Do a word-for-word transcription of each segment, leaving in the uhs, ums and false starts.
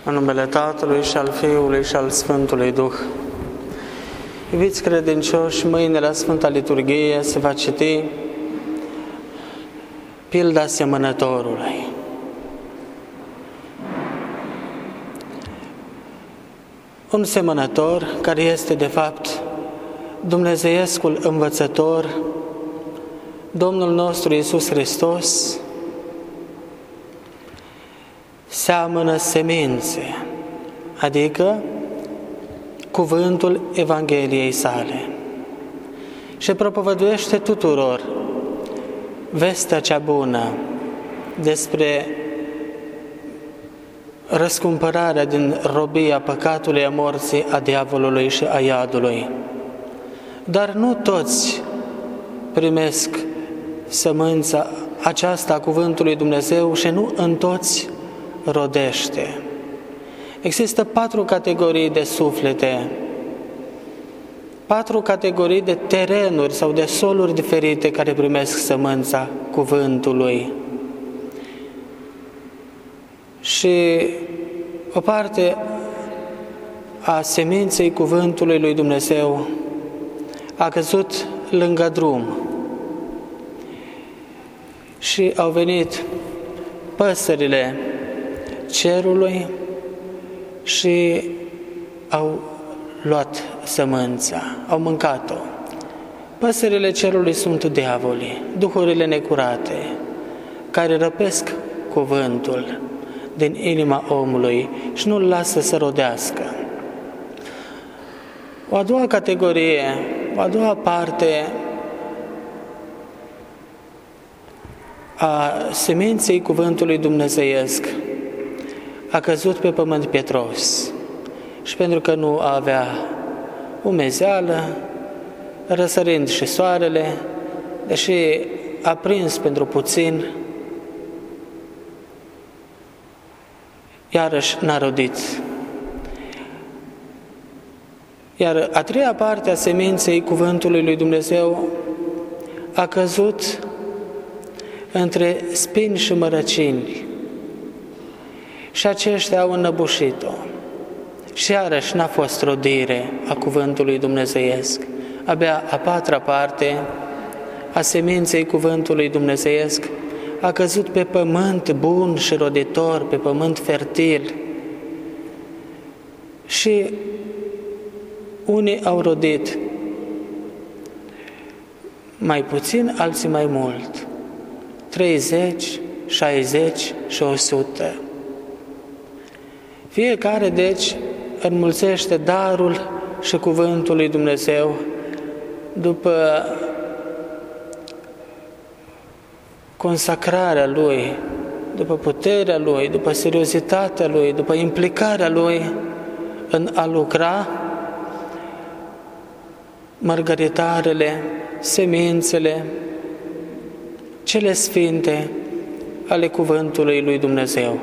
În numele Tatălui și al Fiului și al Sfântului Duh. Iubiți credincioși, mâine la Sfânta Liturghie se va citi pilda semănătorului. Un semănător care este de fapt dumnezeiescul învățător, Domnul nostru Iisus Hristos, seamănă semințe, adică cuvântul Evangheliei sale, și propovăduiește tuturor vestea cea bună despre răscumpărarea din robia păcatului, a morții, a diavolului și a iadului. Dar nu toți primesc sămânța aceasta a cuvântului Dumnezeu și nu în toți rodește. Există patru categorii de suflete, patru categorii de terenuri sau de soluri diferite care primesc sămânța cuvântului. Și o parte a seminței cuvântului lui Dumnezeu a căzut lângă drum și au venit păsările cerului și au luat sămânța, au mâncat-o. Păsările cerului sunt diavolii, duhurile necurate, care răpesc cuvântul din inima omului și nu-l lasă să rodească. O a doua categorie, o a doua parte a seminței cuvântului dumnezeiesc a căzut pe pământ pietros și pentru că nu avea umezeală, răsărind și soarele, deși a prins pentru puțin, iarăși n-a rodit. Iar a treia parte a seminței cuvântului lui Dumnezeu a căzut între spini și mărăcini și aceștia au înnăbușit-o. Și iarăși n-a fost rodire a cuvântului dumnezeiesc. Abia a patra parte a seminței cuvântului dumnezeiesc a căzut pe pământ bun și roditor, pe pământ fertil. Și unii au rodit mai puțin, alții mai mult. treizeci, șaizeci și o sută. Fiecare, deci, înmulțește darul și cuvântul lui Dumnezeu după consacrarea lui, după puterea lui, după seriozitatea lui, după implicarea lui în a lucra mărgăritarele, semințele, cele sfinte ale cuvântului lui Dumnezeu.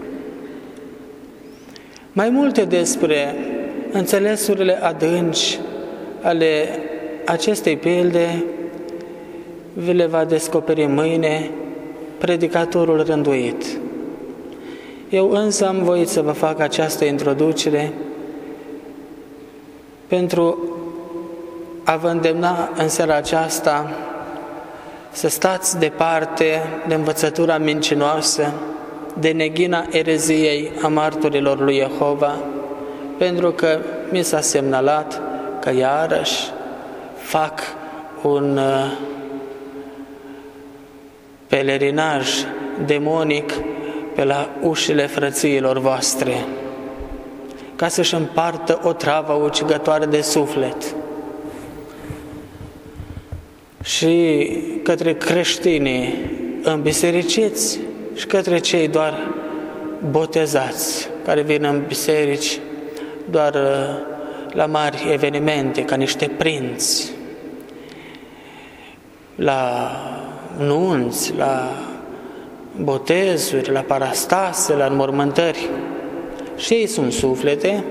Mai multe despre înțelesurile adânci ale acestei pilde vi le va descoperi mâine predicatorul rânduit. Eu însă am voit să vă fac această introducere pentru a vă îndemna în seara aceasta să stați departe de învățătura mincinoasă, de neghina ereziei a marturilor lui Jehova, pentru că mi s-a semnalat că iarăși fac un pelerinaj demonic pe la ușile frățiilor voastre, ca să-și împartă o travă ucigătoare de suflet și către creștinii îmbisericiți și către cei doar botezați, care vin în biserici doar la mari evenimente, ca niște prinți, la nunți, la botezuri, la parastase, la înmormântări. Și ei sunt suflete,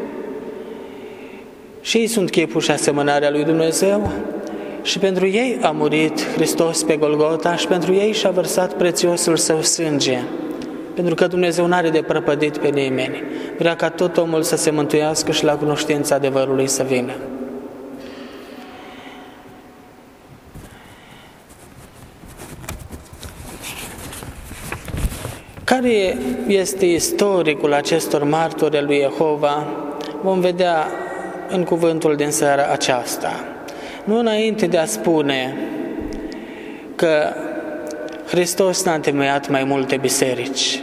și ei sunt chipul și asemănarea lui Dumnezeu, și pentru ei a murit Hristos pe Golgota și pentru ei și-a vărsat prețiosul său sânge, pentru că Dumnezeu nu are de prăpădit pe nimeni. Vrea ca tot omul să se mântuiască și la cunoștința adevărului să vină. Care este istoricul acestor martori al lui Jehova? Vom vedea în cuvântul din seara aceasta. Nu înainte de a spune că Hristos n-a întemeiat mai multe biserici.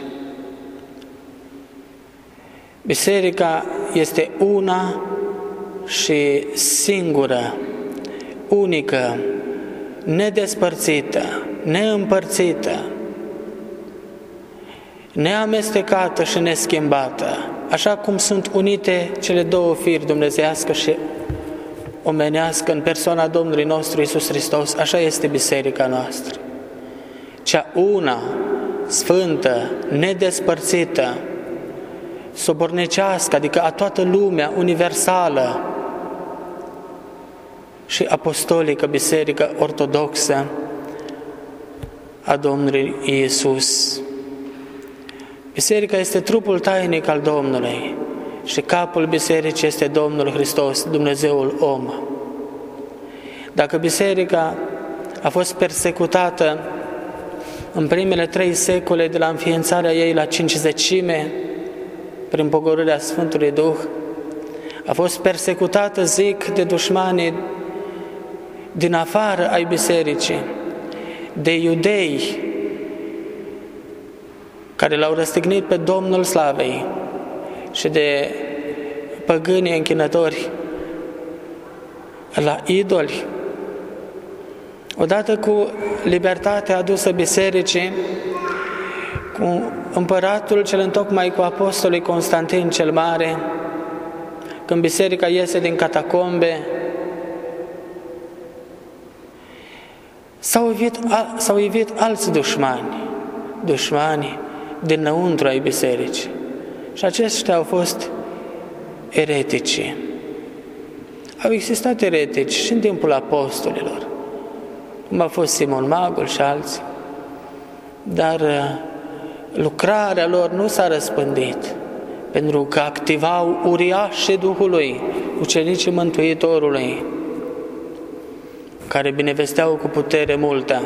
Biserica este una și singură, unică, nedespărțită, neîmpărțită, neamestecată și neschimbată, așa cum sunt unite cele două firi, dumnezeiască și omenească, în persoana Domnului nostru Iisus Hristos, așa este biserica noastră. Cea una, sfântă, nedespărțită, sobornecească, adică a toată lumea, universală și apostolică, biserică ortodoxă a Domnului Iisus. Biserica este trupul tainic al Domnului și capul bisericii este Domnul Hristos, Dumnezeul om. Dacă biserica a fost persecutată în primele trei secole de la înființarea ei la cincizecime, prin pogorârea Sfântului Duh, a fost persecutată, zic, de dușmanii din afară ai bisericii, de iudei care l-au răstignit pe Domnul Slavei și de păgânii închinători la idoli. Odată cu libertatea adusă bisericii, cu împăratul cel întocmai cu apostolul Constantin cel Mare, când biserica iese din catacombe, s-au evit, s-au evit alți dușmani, dușmani dinăuntru ai bisericii. Și aceștia au fost eretici. Au existat eretici și în timpul apostolilor, cum a fost Simon Magul și alții, dar lucrarea lor nu s-a răspândit, pentru că activau uriașii Duhului, ucenicii Mântuitorului, care binevesteau cu putere multă.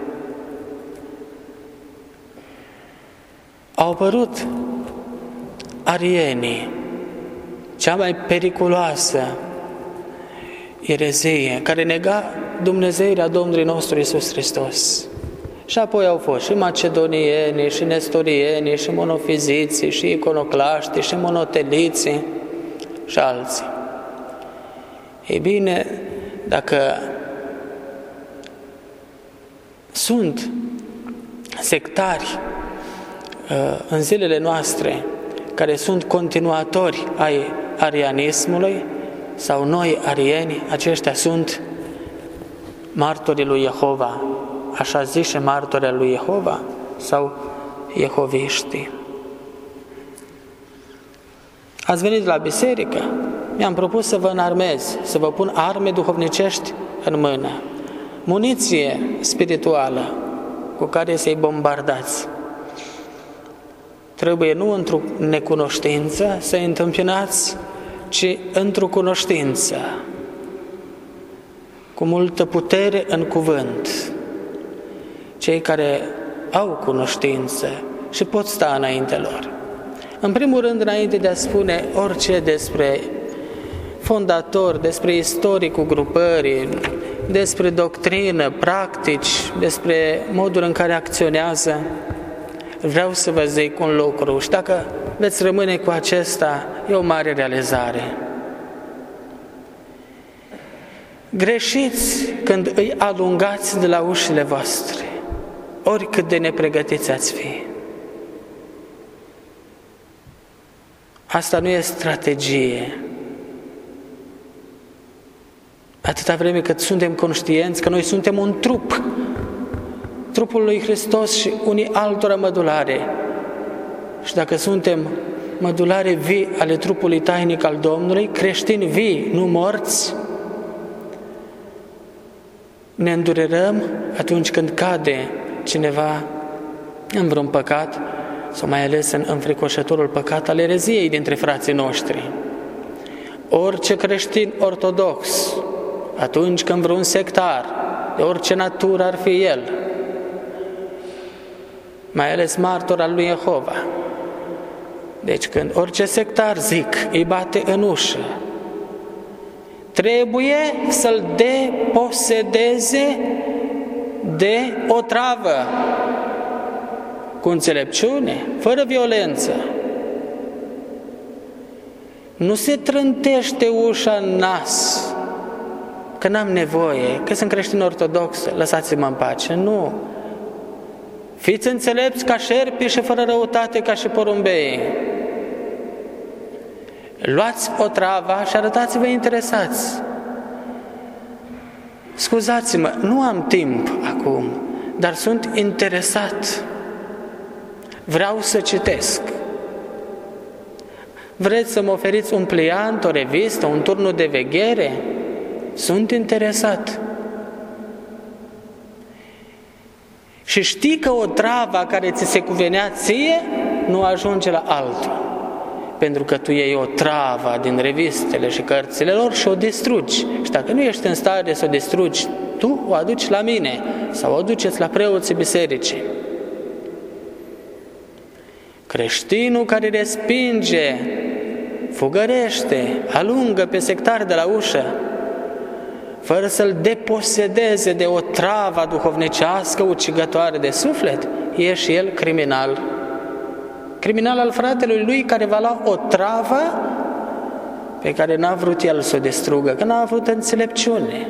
Au apărut arienii, cea mai periculoasă erezie, care nega dumnezeirea Domnului nostru Iisus Hristos. Și apoi au fost și macedonienii, și nestorienii, și monofiziții, și iconoclaștii, și monoteliții, și alții. Ei bine, dacă sunt sectari în zilele noastre care sunt continuatori ai arianismului sau noi arieni, aceștia sunt martorii lui Jehova, așa zice martorii lui Jehova sau jehoviștii. Ați venit la biserică, mi-am propus să vă înarmez, să vă pun arme duhovnicești în mână, muniție spirituală cu care să-i bombardați. Trebuie nu într-o necunoștință să-i întâmpinați, ci într-o cunoștință, cu multă putere în cuvânt. Cei care au cunoștință și pot sta înainte lor. În primul rând, înainte de a spune orice despre fondator, despre istoricul grupării, despre doctrină, practici, despre modul în care acționează, vreau să vă zic un lucru și dacă veți rămâne cu acesta, e o mare realizare. Greșiți când îi alungați de la ușile voastre, oricât de nepregătiți ați fi. Asta nu e strategie. Atâta vreme cât suntem conștienți că noi suntem un trup, trupul lui Hristos și unii altora mădulare. Și dacă suntem mădulare vii ale trupului tainic al Domnului, creștini vii, nu morți, ne îndurerăm atunci când cade cineva în vreun păcat sau mai ales în înfricoșătorul păcat al ereziei dintre frații noștri. Orice creștin ortodox, atunci când vreun sectar, de orice natură ar fi el, mai ales martor al lui Jehova, deci când orice sectar, zic, îi bate în ușă, trebuie să-l deposedeze de o travă, cu înțelepciune, fără violență. Nu se trântește ușa în nas, că n-am nevoie, că sunt creștin ortodox, lăsați-mă în pace. Nu. Fiți înțelepți ca șerpi și fără răutate ca și porumbei. Luați o travă și arătați-vă interesați. Scuzați-mă, nu am timp acum, dar sunt interesat. Vreau să citesc. Vreți să mă oferiți un pliant, o revistă, un turnul de veghere? Sunt interesat. Și știi că o travă care ți se cuvenea ție nu ajunge la altul. Pentru că tu iei o travă din revistele și cărțile lor și o distrugi. Și dacă nu ești în stare să o distrugi, tu o aduci la mine sau o duceți la preoții bisericii. Creștinul care respinge, fugărește, alungă pe sectar de la ușă, fără să-l deposedeze de o travă duhovnicească ucigătoare de suflet, e și el criminal. Criminal al fratelui lui care va lua o travă pe care n-a vrut el să o distrugă, că n-a avut înțelepciune.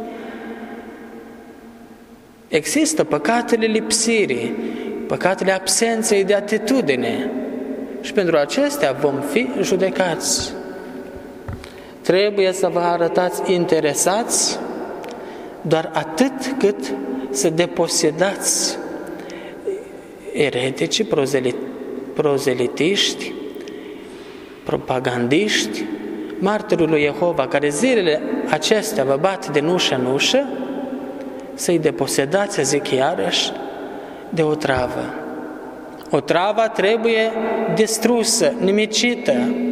Există păcatele lipsirii, păcatele absenței de atitudine și pentru acestea vom fi judecați. Trebuie să vă arătați interesați doar atât cât să deposedați eretici, prozelitiști, propagandiști, martirul lui Jehova, care zilele acestea vă bat de ușă în ușă, să-i deposedați, zic iarăși, de o travă. O travă trebuie distrusă, nimicită.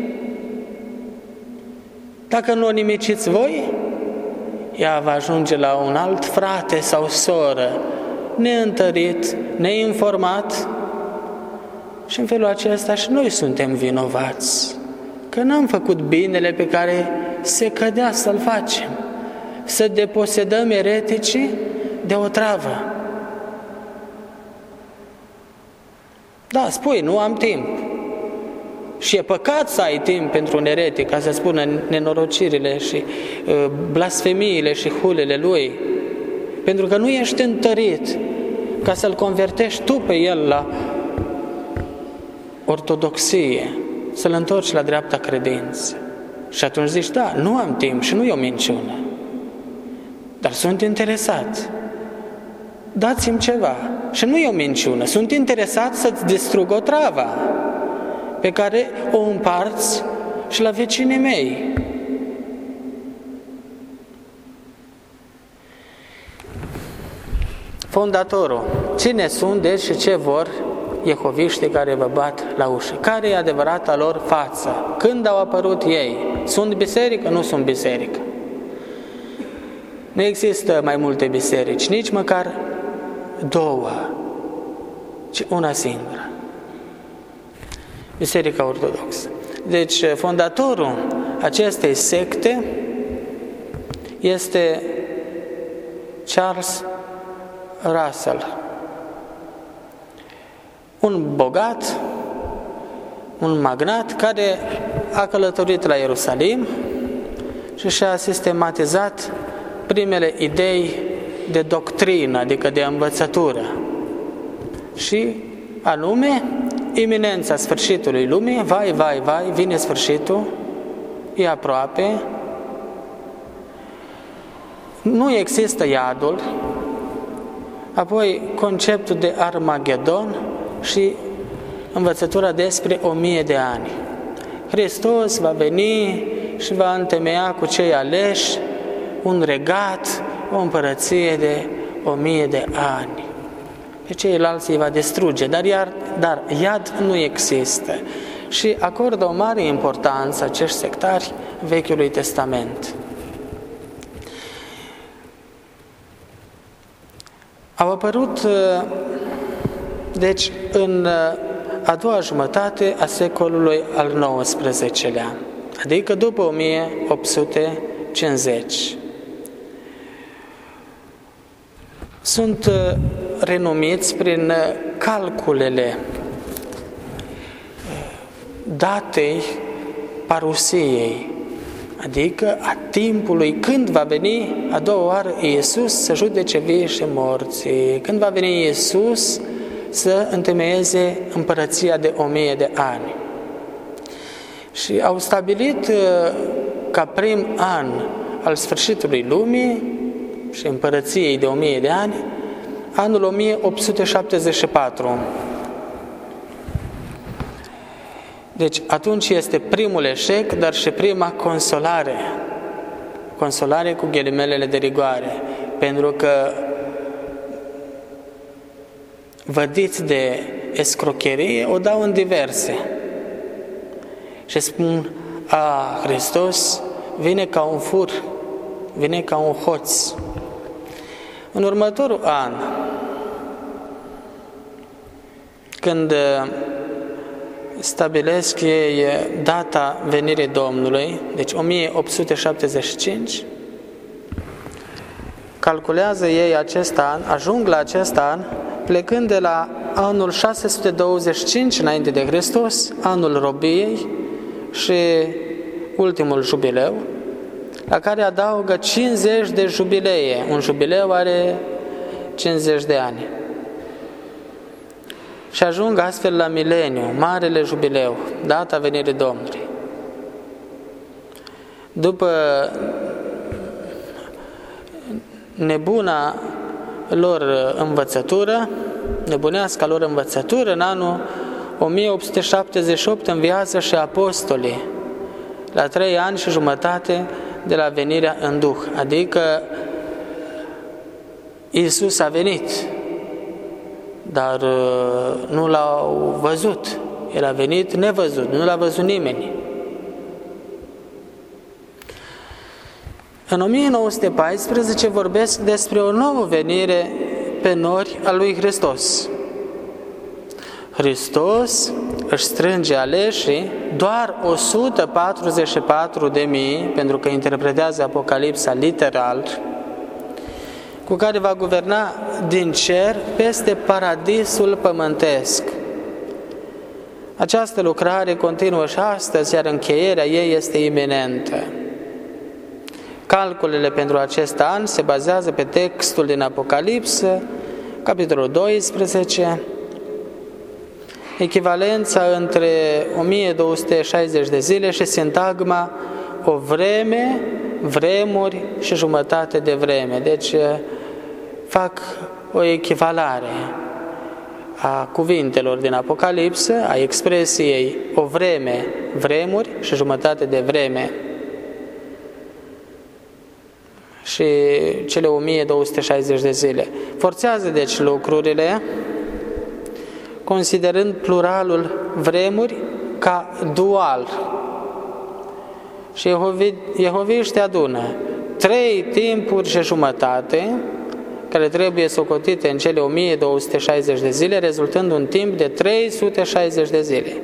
Dacă nu o nimiciți voi, ea va ajunge la un alt frate sau soră, neîntărit, neinformat, și în felul acesta și noi suntem vinovați, că n-am făcut binele pe care se cădea să-l facem, să deposedăm ereticii de o travă. Da, spui, nu am timp. Și e păcat să ai timp pentru un eretic, ca să spună nenorocirile și uh, blasfemiile și hulele lui, pentru că nu ești întărit ca să-l convertești tu pe el la ortodoxie, să-l întorci la dreapta credință. Și atunci zici, da, nu am timp și nu e o minciună, dar sunt interesat. Dați-mi ceva. Și nu e o minciună, sunt interesat să-ți distrug o travă pe care o împarți și la vecinii mei. Fondatorul. Cine sunt, deci, și ce vor jehoviștii care vă bat la ușă? Care e adevărata lor față? Când au apărut ei? Sunt biserică? Nu sunt biserică. Nu există mai multe biserici, nici măcar două, ci una singură. Biserica Ortodoxă. Deci, fondatorul acestei secte este Charles Russell, un bogat, un magnat care a călătorit la Ierusalim și și-a sistematizat primele idei de doctrină, adică de învățătură, și anume iminența sfârșitului lumii, vai, vai, vai, vine sfârșitul, e aproape, nu există iadul, apoi conceptul de Armagedon și învățătura despre o mie de ani. Hristos va veni și va întemeia cu cei aleși un regat, o împărăție de o mie de ani. pe ceilalți îi va distruge, dar, iar, dar iad nu există. Și acordă o mare importanță acești sectari Vechiului Testament. Au apărut, deci, în a doua jumătate a secolului al nouăsprezecelea, adică după o mie opt sute cincizeci. Sunt renumiți prin calculele datei parusiei, adică a timpului când va veni a doua oară Iisus să judece vii și morții, când va veni Iisus să întemeieze împărăția de o mie de ani. Și au stabilit ca prim an al sfârșitului lumii și împărăției de o mie de ani, anul o mie opt sute șaptezeci și patru. Deci atunci este primul eșec, dar și prima consolare. Consolare cu ghilimelele de rigoare, pentru că vădiți de escrocherie o dau în diverse. Și spun, a, Hristos vine ca un fur, vine ca un hoț. În următorul an, când stabilesc ei data venirii Domnului, deci o mie opt sute șaptezeci și cinci, calculează ei acest an, ajung la acest an, plecând de la anul șase sute douăzeci și cinci înainte de Hristos, anul robiei și ultimul jubileu, la care adaugă cincizeci de jubilee. Un jubileu are cincizeci de ani. Și ajung astfel la mileniu, marele jubileu, data venirii Domnului. După nebuna lor învățătură, nebunească lor învățătură, în anul o mie opt sute șaptezeci și opt înviază și apostolii, la trei ani și jumătate de la venirea în Duh, adică Iisus a venit, dar nu l-au văzut, El a venit nevăzut, nu l-a văzut nimeni. În o mie nouă sute paisprezece vorbesc despre o nouă venire pe nori a lui Hristos. Hristos își strânge aleșii, doar o sută patruzeci și patru de mii, pentru că interpretează Apocalipsa literal, cu care va guverna din cer peste paradisul pământesc. Această lucrare continuă și astăzi, iar încheierea ei este iminentă. Calculele pentru acest an se bazează pe textul din Apocalipsă, capitolul doisprezece, echivalența între o mie două sute șaizeci de zile și sintagma o vreme, vremuri și jumătate de vreme. Deci fac o echivalare a cuvintelor din Apocalipsă, a expresiei o vreme, vremuri și jumătate de vreme. Și cele o mie două sute șaizeci de zile. Forțează deci lucrurile, considerând pluralul vremuri ca dual. Și Jehoviști adună trei timpuri și jumătate, care trebuie socotite în cele o mie două sute șaizeci de zile, rezultând un timp de trei sute șaizeci de zile.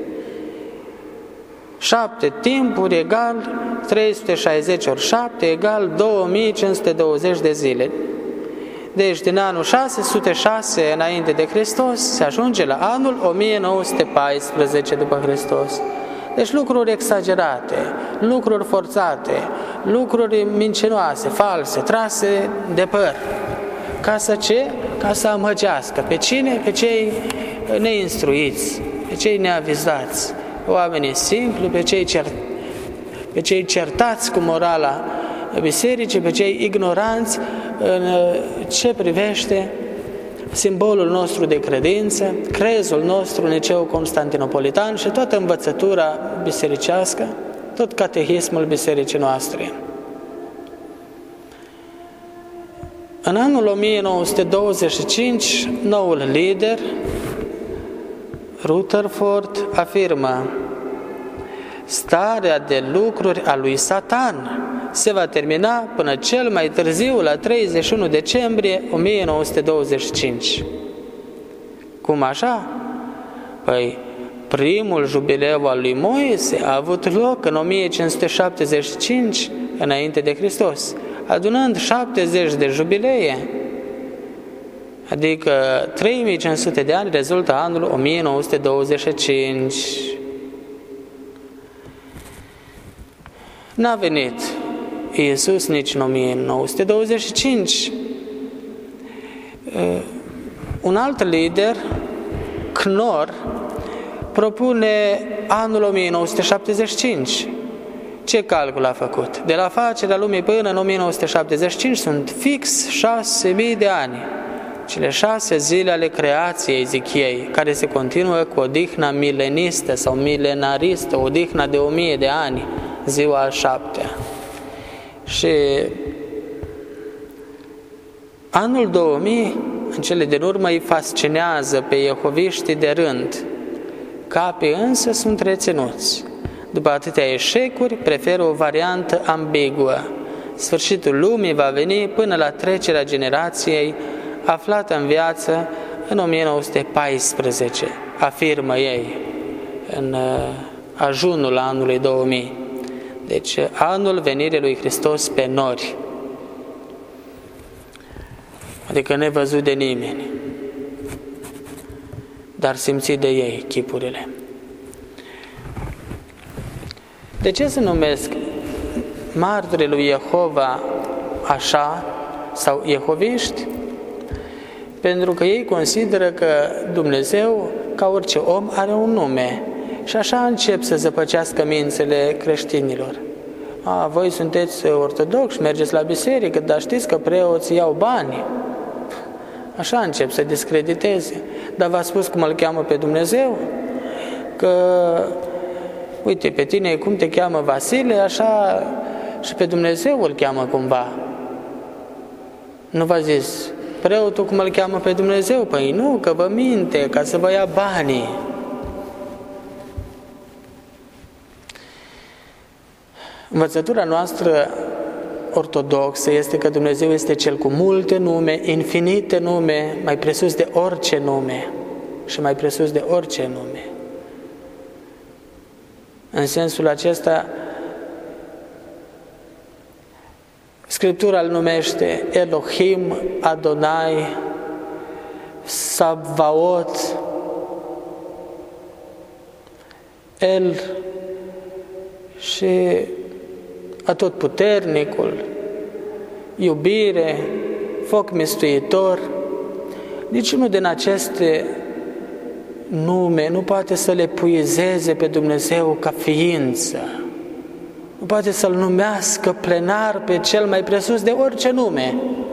Șapte timpuri egal trei sute șaizeci ori șapte egal două mii cinci sute douăzeci de zile. Deci din anul șase sute șase înainte de Hristos se ajunge la anul o mie nouă sute paisprezece după Hristos. Deci lucruri exagerate, lucruri forțate, lucruri mincinoase, false, trase de păr. Ca să ce? Ca să amăgească. Pe cine? Pe cei neinstruiți, pe cei neavizați, oamenii simpli, pe cei, cer, pe cei certați cu morala bisericii, pe cei ignoranți în ce privește simbolul nostru de credință, crezul nostru Niceu Constantinopolitan și toată învățătura bisericească, tot catehismul bisericii noastre. În anul o mie nouă sute douăzeci și cinci, noul lider, Rutherford, afirmă: starea de lucruri a lui Satan se va termina până cel mai târziu la treizeci și unu decembrie o mie nouă sute douăzeci și cinci. Cum așa? Păi, primul jubileu al lui Moise a avut loc în o mie cinci sute șaptezeci și cinci înainte de Hristos, adunând șaptezeci de jubilee, adică trei mii cinci sute de ani, rezultă anul o mie nouă sute douăzeci și cinci. N-a venit Iisus nici în o mie nouă sute douăzeci și cinci. Un alt lider, Knorr, propune anul o mie nouă sute șaptezeci și cinci. Ce calcul a făcut? De la facerea lumii până în o mie nouă sute șaptezeci și cinci sunt fix șase mii de ani. Cele șase zile ale creației, zic ei, care se continuă cu odihna milenistă sau milenaristă, odihna de o mie de ani, ziua a șaptea. Și anul două mii, în cele din urmă, îi fascinează pe jehoviștii de rând. Capii însă sunt reținuți. După atâtea eșecuri, preferă o variantă ambiguă. Sfârșitul lumii va veni până la trecerea generației aflată în viață în o mie nouă sute paisprezece, afirmă ei, în ajunul anului două mii. Deci, anul venirii lui Hristos pe nori, adică nevăzut de nimeni, dar simțit de ei chipurile. De ce se numesc martorii lui Jehova așa, sau jehoviști? Pentru că ei consideră că Dumnezeu, ca orice om, are un nume. Și așa încep să zăpăcească mințile creștinilor. A, voi sunteți ortodoxi, mergeți la biserică, dar știți că preoții iau bani. Așa încep să discrediteze. Dar v-a spus cum îl cheamă pe Dumnezeu? Că, uite, pe tine cum te cheamă Vasile, așa și pe Dumnezeu îl cheamă cumva. Nu v-a zis preotul cum îl cheamă pe Dumnezeu? Păi nu, că vă minte, ca să vă ia banii. Învățătura noastră ortodoxă este că Dumnezeu este Cel cu multe nume, infinite nume, mai presus de orice nume și mai presus de orice nume. În sensul acesta, Scriptura îl numește Elohim, Adonai, Savvaot, El și Atotputernicul, iubire, foc mistuitor. Niciunul din aceste nume nu poate să le puizeze pe Dumnezeu ca ființă. Nu poate să-L numească plenar pe cel mai presus de orice nume.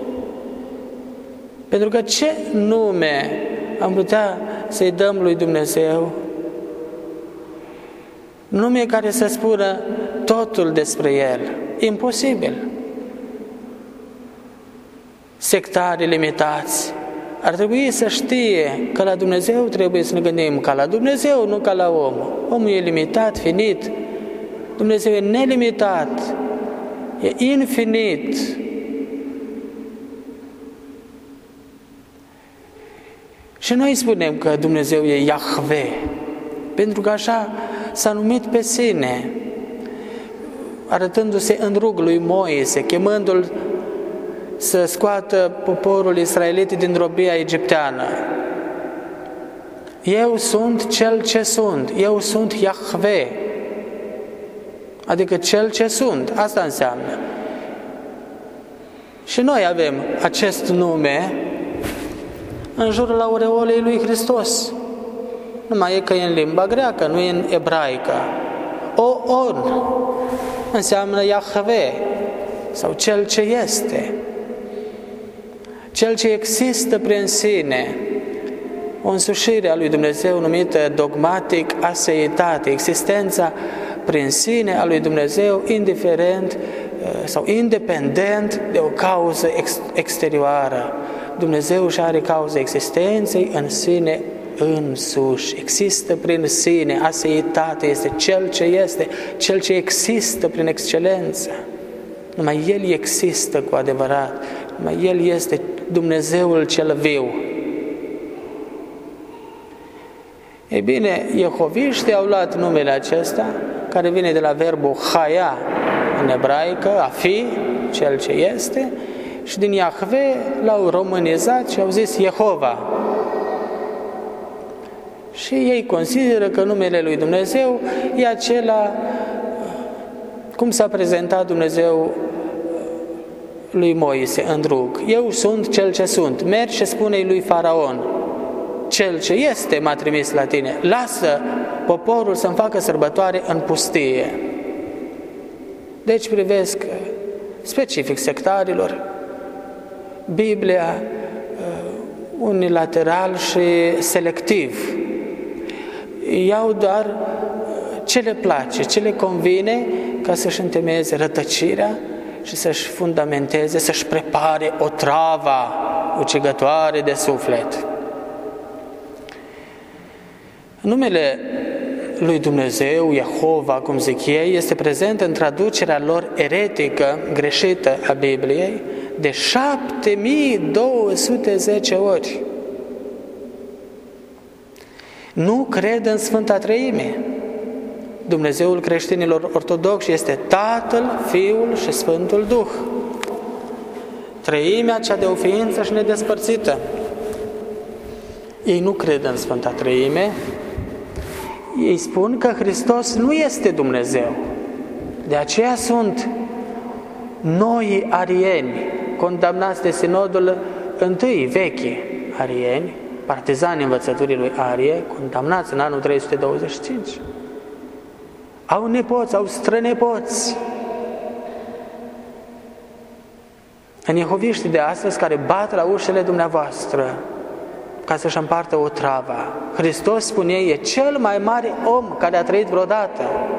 Pentru că ce nume am putea să-i dăm lui Dumnezeu? Nume care să spună totul despre El. Imposibil. Sectarii limitați ar trebui să știe că la Dumnezeu trebuie să ne gândim ca la Dumnezeu, nu ca la om. Omul e limitat, finit. Dumnezeu e nelimitat, e infinit. Și noi spunem că Dumnezeu e Iahve, pentru că așa s-a numit pe sine, arătându-se în rug lui Moise, chemându-l să scoată poporul israelit din robia egipteană. Eu sunt cel ce sunt, eu sunt Iahve, adică cel ce sunt, asta înseamnă. Și noi avem acest nume în jurul aureolei lui Hristos. Numai e că e în limba greacă, nu e în ebraică. O-on înseamnă Iahve, sau cel ce este, cel ce există prin sine, o însușire a lui Dumnezeu numită dogmatic aseitate, existența prin sine a lui Dumnezeu, indiferent sau independent de o cauză ex, exterioară. Dumnezeu și are cauza existenței în sine însuși, există prin sine, aseitate, este Cel ce este, Cel ce există prin excelență. Numai El există cu adevărat, numai El este Dumnezeul cel viu. Ei bine, Jehoviștii au luat numele acesta, care vine de la verbul Haya în ebraică, a fi, Cel ce este, și din Iahve l-au românizat și au zis Jehova. Și ei consideră că numele lui Dumnezeu e acela cum s-a prezentat Dumnezeu lui Moise în drug. Eu sunt Cel ce sunt. Mergi și spune-i lui Faraon, Cel ce este m-a trimis la tine. Lasă poporul să-mi facă sărbătoare în pustie. Deci privesc specific sectarilor Biblia unilateral și selectiv. Iau doar ce le place, ce le convine ca să-și întemeieze rătăcirea și să-și fundamenteze, să-și prepare o travă ucigătoare de suflet. Numele lui Dumnezeu, Jehova, cum zic ei, este prezent în traducerea lor eretică, greșită a Bibliei, de șapte mii două sute zece ori. Nu cred în Sfânta Treime. Dumnezeul creștinilor ortodoxi este Tatăl, Fiul și Sfântul Duh. Treimea cea de o ființă și nedespărțită. Ei nu cred în Sfânta Treime. Ei spun că Hristos nu este Dumnezeu. De aceea sunt noi arieni, condamnați de sinodul întâi vechi arieni, partizani învățăturii lui Arie, condamnați în anul trei sute douăzeci și cinci. Au nepoți, au strănepoți. În jehoviștii de astăzi care bat la ușile dumneavoastră ca să-și împartă o travă. Hristos, spune ei, e cel mai mare om care a trăit vreodată.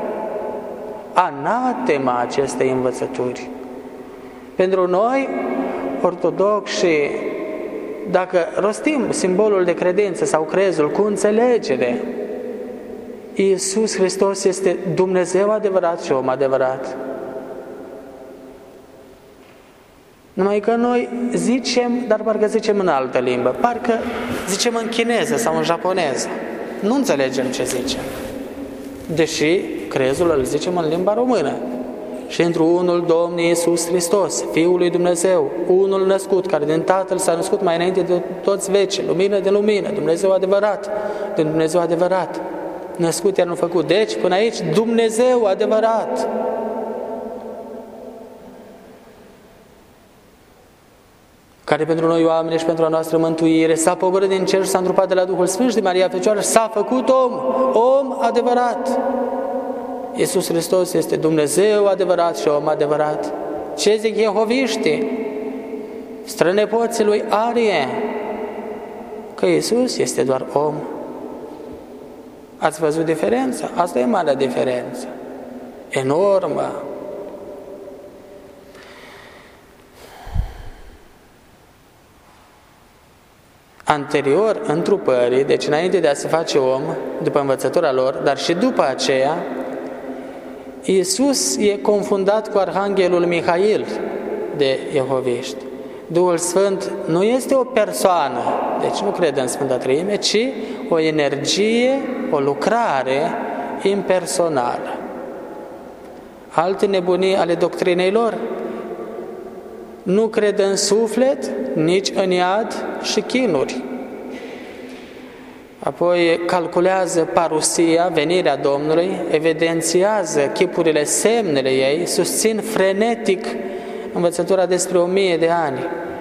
Anatema acestei învățături. Pentru noi, ortodoxi, dacă rostim simbolul de credință sau crezul cu înțelegere, Iisus Hristos este Dumnezeu adevărat și om adevărat. Numai că noi zicem, dar parcă zicem în altă limbă, parcă zicem în chineză sau în japoneză. Nu înțelegem ce zicem. Deși crezul îl zicem în limba română. Și într unul Domnul Iisus Hristos, Fiul lui Dumnezeu, unul născut, care din Tatăl s-a născut mai înainte de toți vecii, lumină de lumină, Dumnezeu adevărat, de Dumnezeu adevărat, născut iar nu făcut. Deci, până aici, Dumnezeu adevărat. Care pentru noi oameni și pentru a noastră mântuire s-a pogorât din cer și s-a întrupat de la Duhul Sfânt și de Maria Fecioară și s-a făcut om, om adevărat. Iisus Hristos este Dumnezeu adevărat și om adevărat. Ce zic jehoviștii? Strănepoții lui Arie, că Iisus este doar om. Ați văzut diferența? Asta e marea diferență. Enormă. Anterior întrupării, deci înainte de a se face om, după învățătura lor, dar și după aceea, Iisus e confundat cu Arhanghelul Mihail de jehoviști. Duhul Sfânt nu este o persoană, deci nu crede în Sfânta Treime, ci o energie, o lucrare impersonală. Alte nebunii ale doctrinei lor nu cred în suflet, nici în iad și chinuri. Apoi calculează parusia, venirea Domnului, evidențiază chipurile, semnele ei, susțin frenetic învățătura despre o mie de ani.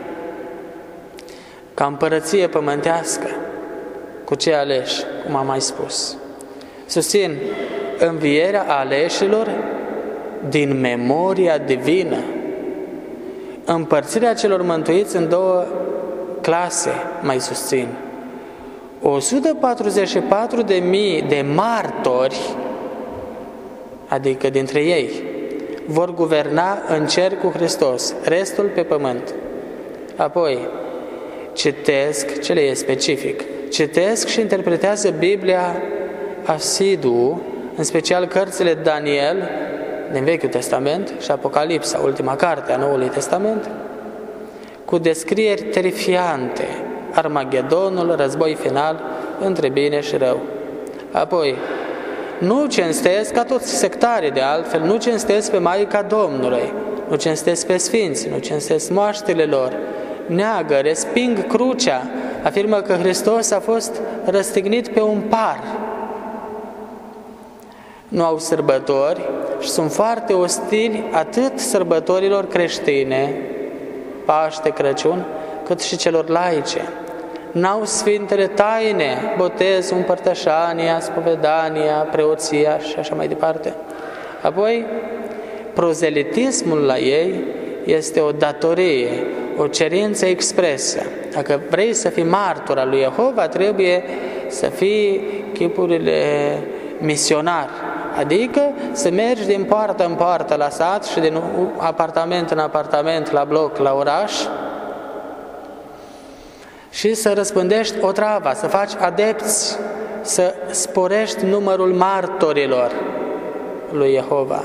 Ca împărăție pământească, cu cei aleși, cum am mai spus. Susțin învierea aleșilor din memoria divină. Împărțirea celor mântuiți în două clase, mai susțin. o sută patruzeci și patru de mii de martori, adică dintre ei, vor guverna în cer cu Hristos, restul pe pământ. Apoi, citesc, ce le e specific, citesc și interpretează Biblia asidu, în special cărțile Daniel din Vechiul Testament și Apocalipsa, ultima carte a Noului Testament, cu descrieri terifiante, Armagedonul, război final între bine și rău. Apoi, nu cinstesc, ca toți sectarii de altfel, nu cinstesc pe Maica Domnului, nu cinstesc pe Sfinți, nu cinstesc moaștele lor, neagă, resping crucea, afirmă că Hristos a fost răstignit pe un par. Nu au sărbători și sunt foarte ostili atât sărbătorilor creștine, Paște, Crăciun, cât și celor laice. N-au sfintele taine, botezul, împărtășania, spovedania, preoția și așa mai departe. Apoi, prozelitismul la ei este o datorie, o cerință expresă. Dacă vrei să fii martor al lui Jehova, trebuie să fii chipurile misionar, adică să mergi din poartă în poartă la sat și din apartament în apartament, la bloc, la oraș și să răspândești otrava, să faci adepți, să sporești numărul martorilor lui Jehova.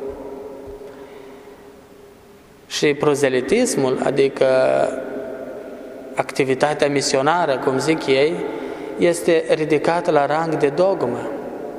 Și prozelitismul, adică activitatea misionară, cum zic ei, este ridicată la rang de dogmă.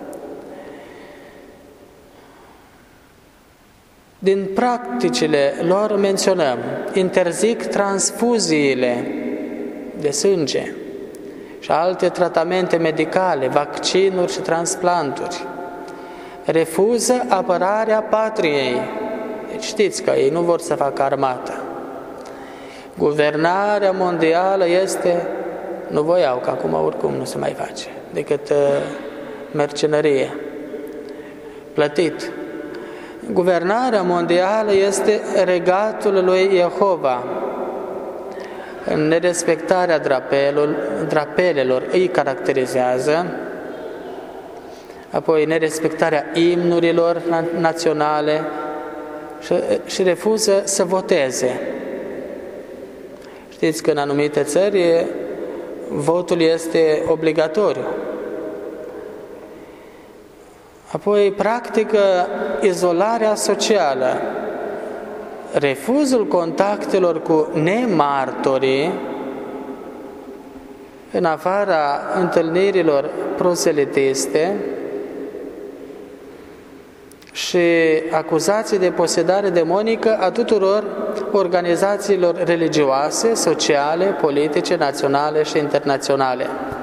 Din practicile lor menționăm, interzic transfuziile de sânge și alte tratamente medicale, vaccinuri și transplanturi. Refuză apărarea patriei. Deci știți că ei nu vor să facă armată. Guvernarea mondială este, nu voiau, că acum oricum nu se mai face, decât uh, mercenărie, plătit. Guvernarea mondială este regatul lui Jehova. Nerespectarea drapelelor îi caracterizează, apoi nerespectarea imnurilor naționale și, și refuză să voteze. Știți că în anumite țări votul este obligatoriu. Apoi practică izolarea socială, refuzul contactelor cu nemartorii în afara întâlnirilor proselitiste și acuzații de posedare demonică a tuturor organizațiilor religioase, sociale, politice, naționale și internaționale.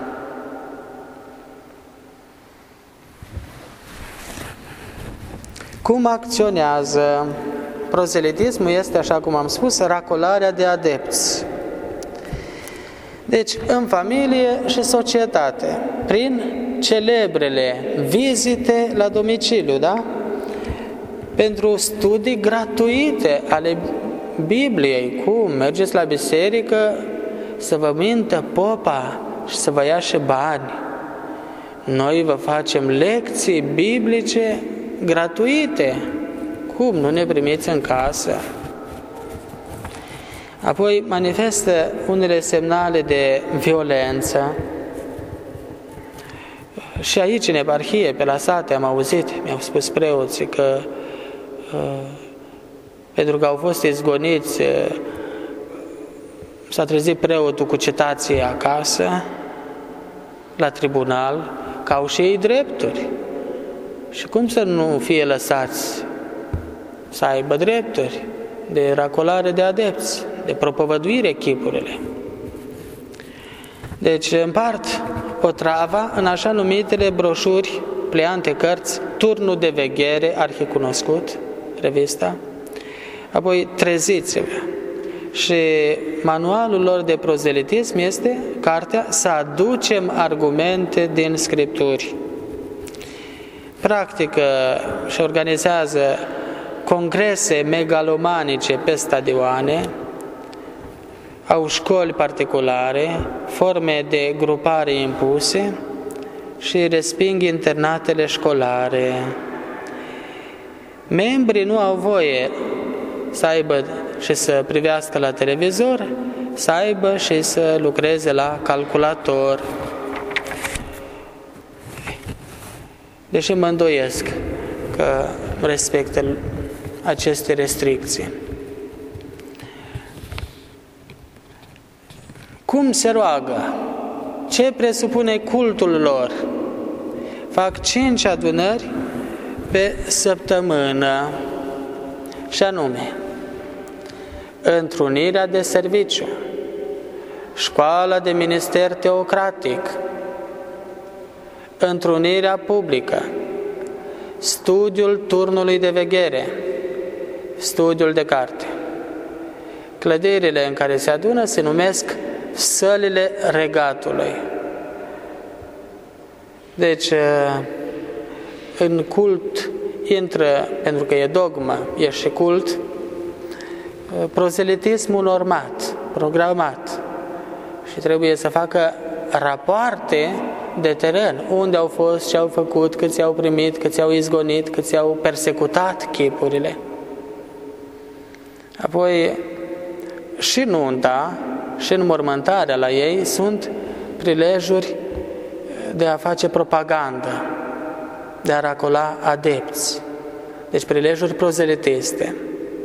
Cum acționează? Proselitismul este, așa cum am spus, racolarea de adepți. Deci, în familie și societate, prin celebrele vizite la domiciliu, da? Pentru studii gratuite ale Bibliei, cum mergeți la biserică să vă mintă popa și să vă ia și bani. Noi vă facem lecții biblice gratuite. Cum? Nu ne primiți în casă? Apoi manifestă unele semnale de violență. Și aici, în eparhie, pe la sate, am auzit, mi-au spus preoții că uh, pentru că au fost izgoniți, uh, s-a trezit preotul cu cetație acasă, la tribunal, că au și ei drepturi. Și cum să nu fie lăsați să aibă drepturi de racolare de adepți, de propovăduire chipurile? Deci împart otrava în așa numitele broșuri, pliante, cărți, Turnul de veghere, arhicunoscut, revista, apoi Treziți-vă. Și manualul lor de prozelitism este cartea Să aducem argumente din Scripturi. Practică și organizează congrese megalomanice pe stadioane, au școli particulare, forme de grupare impuse și resping internatele școlare. Membrii nu au voie să aibă și să privească la televizor, să aibă și să lucreze la calculator. Deși mă îndoiesc că respectă aceste restricții. Cum se roagă? Ce presupune cultul lor? Fac cinci adunări pe săptămână, și anume întrunirea de serviciu, școala de minister teocratic, întrunirea publică, studiul turnului de veghere, studiul de carte. Clădirile în care se adună se numesc sălile regatului. Deci, în cult intră, pentru că e dogmă, e și cult, proselitismul normat, programat, și trebuie să facă rapoarte de teren, unde au fost, ce au făcut, câți au primit, câți au izgonit, câți au persecutat chipurile. Apoi și nunta și înmormântarea la ei sunt prilejuri de a face propagandă, de a racola adepți, deci prilejuri prozelitiste.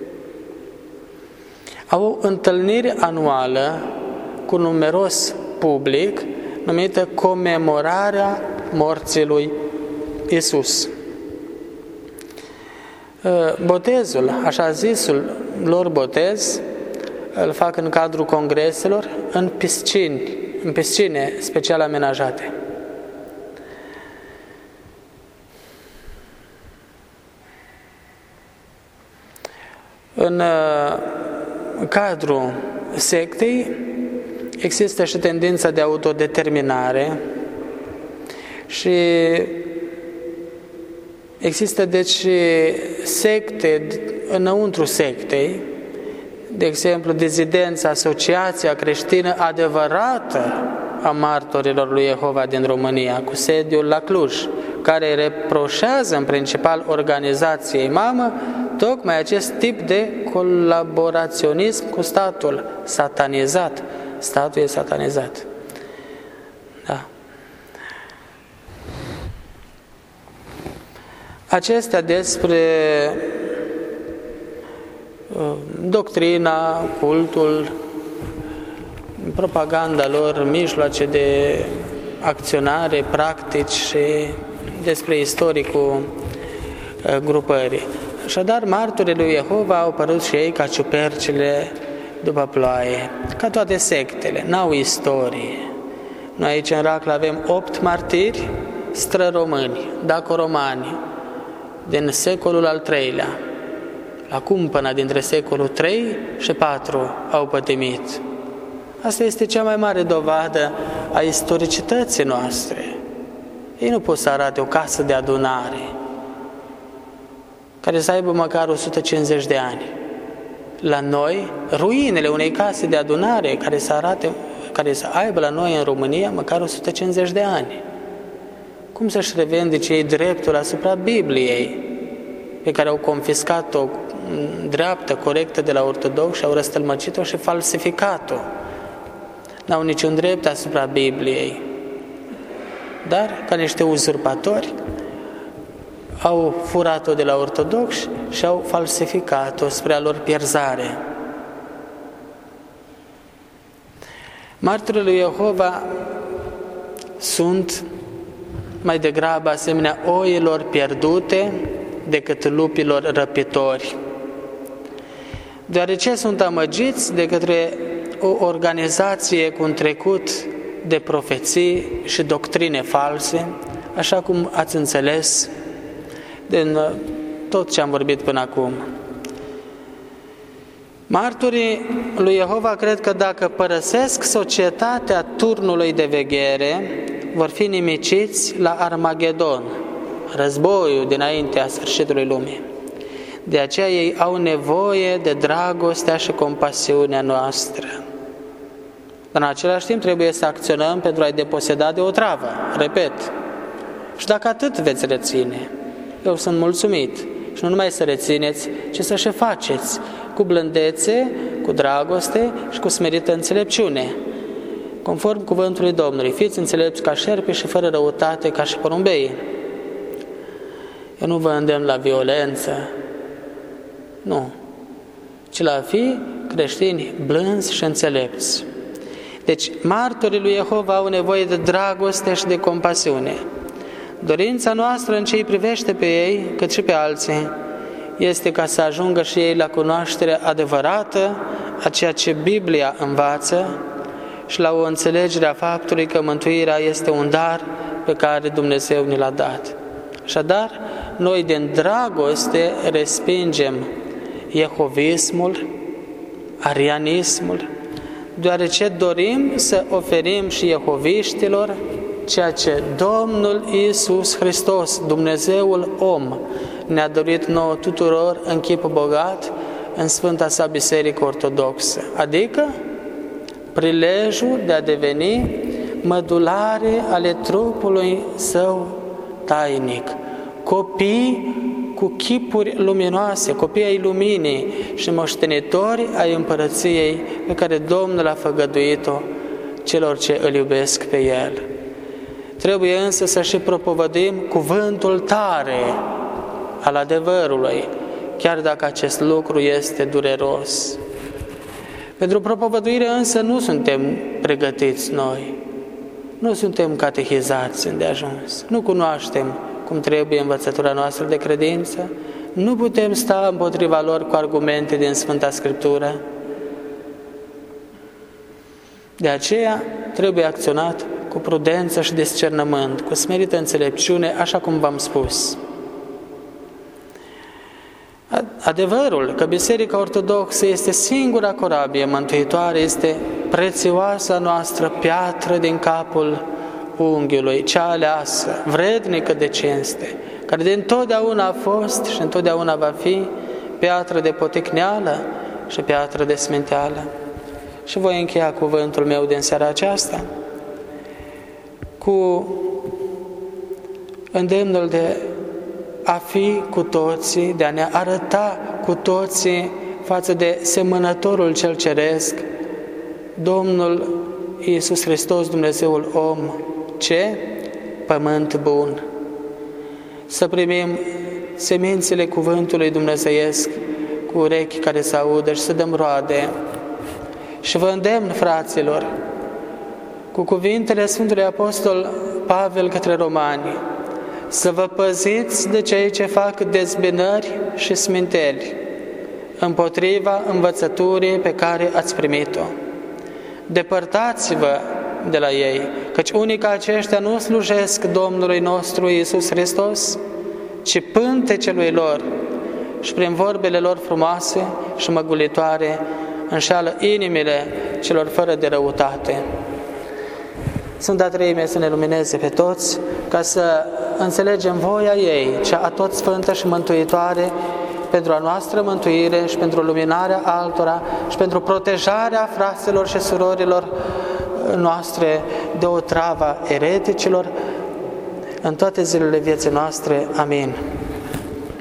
Au o întâlnire anuală cu numeros public, numită comemorarea morții lui Iisus. Botezul, așa zisul lor botez, îl fac în cadrul congreselor, în piscini, în piscine special amenajate. În cadrul sectei există și tendința de autodeterminare și există deci secte înăuntru sectei, de exemplu dizidența, Asociația Creștină Adevărată a Martorilor lui Jehova din România, cu sediul la Cluj, care reproșează în principal organizației mamă tocmai acest tip de colaboraționism cu statul satanizat. Statul e satanizat. Da. Acestea despre uh, doctrina, cultul, propaganda lor, mijloace de acționare, practici și despre istoricul uh, grupării. Așadar, martorii lui Jehova au apărut și ei ca ciupercile după ploaie, ca toate sectele, n-au istorie. Noi aici în Racla avem opt martiri străromâni, dacoromani, din secolul al treilea. La cumpăna dintre secolul trei și patru au pătimit. Asta este cea mai mare dovadă a istoricității noastre. Ei nu pot să arate o casă de adunare care să aibă măcar o sută cincizeci de ani. La noi, ruinele unei case de adunare care să arate, care să aibă la noi în România măcar o sută cincizeci de ani. Cum să-și revendice ei dreptul asupra Bibliei, pe care au confiscat-o dreaptă, corectă de la ortodoxi și au răstălmăcit-o și falsificat-o? N-au niciun drept asupra Bibliei. Dar, ca niște uzurpatori, au furat-o de la ortodoxi și au falsificat-o spre a lor pierzare. Martirii lui Jehova sunt mai degrabă asemenea oilor pierdute decât lupilor răpitori, deoarece sunt amăgiți de către o organizație cu un trecut de profeții și doctrine false, așa cum ați înțeles din tot ce am vorbit până acum. Martorii lui Jehova cred că dacă părăsesc societatea turnului de veghere, vor fi nimiciți la Armagedon, războiul dinaintea sfârșitului lumii. De aceea ei au nevoie de dragostea și compasiunea noastră. Dar în același timp trebuie să acționăm pentru a-i deposeda de o travă. Repet, și dacă atât veți reține, eu sunt mulțumit. Și nu numai să rețineți, ci să și faceți cu blândețe, cu dragoste și cu smerită înțelepciune. Conform cuvântului Domnului, fiți înțelepți ca șerpi și fără răutate ca și porumbei. Eu nu vă îndemn la violență, nu, ci la a fi creștini blânzi și înțelepți. Deci, martorii lui Jehova au nevoie de dragoste și de compasiune. Dorința noastră în ce îi privește pe ei, cât și pe alții, este ca să ajungă și ei la cunoașterea adevărată a ceea ce Biblia învață și la o înțelegere a faptului că mântuirea este un dar pe care Dumnezeu ne l-a dat. Așadar, noi din dragoste respingem jehovismul, arianismul, deoarece dorim să oferim și jehoviștilor ceea ce Domnul Iisus Hristos, Dumnezeul om, ne-a dorit nouă tuturor în chip bogat în Sfânta sa Biserică Ortodoxă, adică prilejul de a deveni mădulare ale trupului său tainic, copii cu chipuri luminoase, copii ai luminii și moștenitori ai împărăției pe care Domnul a făgăduit-o celor ce îl iubesc pe El. Trebuie însă să și propovăduim cuvântul tare al adevărului, chiar dacă acest lucru este dureros. Pentru propovăduire însă nu suntem pregătiți noi, nu suntem catehizați îndeajuns, nu cunoaștem cum trebuie învățătura noastră de credință, nu putem sta împotriva lor cu argumente din Sfânta Scriptură. De aceea trebuie acționat cu prudență și discernământ, cu smerită înțelepciune, așa cum v-am spus. Adevărul că Biserica Ortodoxă este singura corabie mântuitoare, este prețioasa noastră piatră din capul unghiului, cea aleasă, vrednică de cinste, care de întotdeauna a fost și întotdeauna va fi piatră de poticneală și piatră de sminteală. Și voi încheia cuvântul meu din seara aceasta cu îndemnul de a fi cu toții, de a ne arăta cu toții față de semănătorul cel ceresc, Domnul Iisus Hristos, Dumnezeul om, ce? Pământ bun. Să primim semințele cuvântului dumnezeiesc cu urechi care să audă și să dăm roade. Și vă îndemn, fraților, cu cuvintele Sfântului Apostol Pavel către romani, să vă păziți de cei ce fac dezbinări și sminteli împotriva învățăturii pe care ați primit-o. Depărtați-vă de la ei, căci unii ca aceștia nu slujesc Domnului nostru Iisus Hristos, ci pântecelui lor și prin vorbele lor frumoase și măgulitoare înșeală inimile celor fără de răutate. Sfânta Treime să ne lumineze pe toți, ca să înțelegem voia ei, cea atot sfântă și mântuitoare, pentru a noastră mântuire și pentru luminarea altora și pentru protejarea fraților și surorilor noastre de o travă ereticilor în toate zilele vieții noastre. Amin.